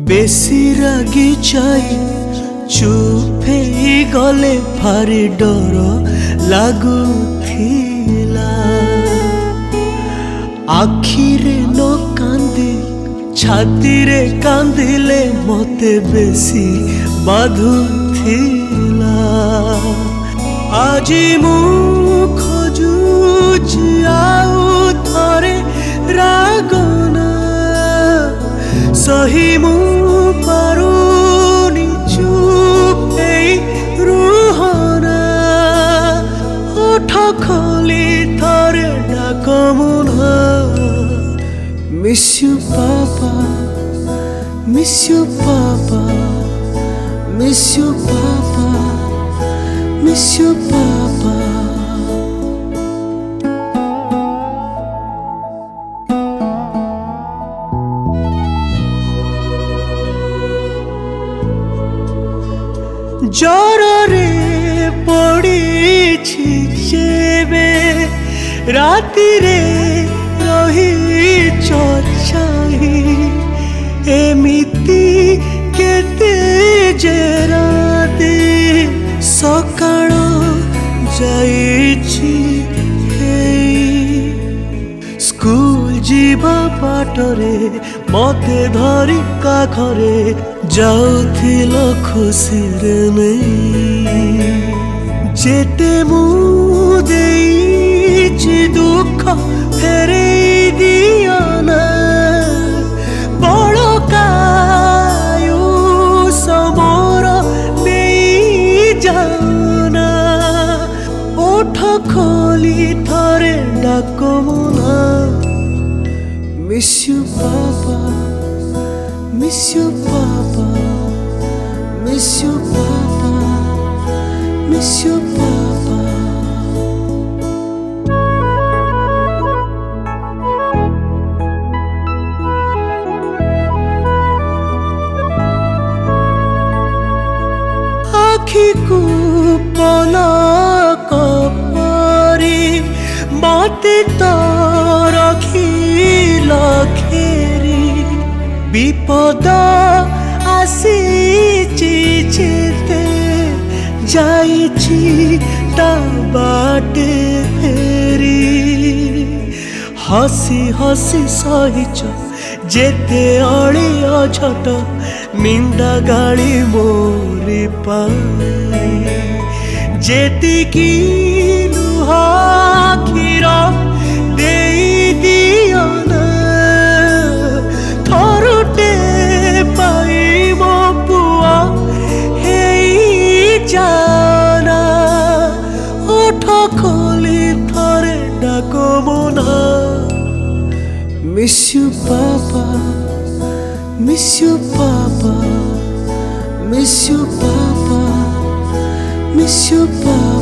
बेसी रागी चाई चुप ही गले भारी डर लागुथिला। आखिरे न कांदी छाती रे कांदिले मते बेसी बाधुथिला। आजी मु खोजुची आउ थरे रागना सही मु पारुनी चुप रुहना। ओठ खोली थरे डाकमुना मिस यू पापा मिस यू पापा मिस यू पापा मिस यू पापा। जरे पड़ी जेबे राति रे रही चर्चाई एमिति केते जे राति सकाळ जाइछि। स्कूल जीवा बाटरे मते धरी काखरे जाउथिल खुशीरे नहीं। जेते मु देइछि दुख फेरे दियो ना। बड़कायु समोर नहीं जाना। ओठ खोली थरे डाकमुना मिस यू पापा मिस यू पापा मिस यू पापा मिस यू पापा। आखि को पलक परी मते तो रखिल खेरी। विपद आसीची जेते जाइछि ता बाटे फेरी। हसी हसी सहिच जेते अड़ी अछट निंदा गाड़ी मोरी पाई। जेतिकी लुह आखिर देई दियो ना। थरुटे पाई मो पुआ हेई जाना। ओठ खोली थरे डाकमुना मिस यू पापा मिस यू पापा मिस यू पापा मिस यू पापा।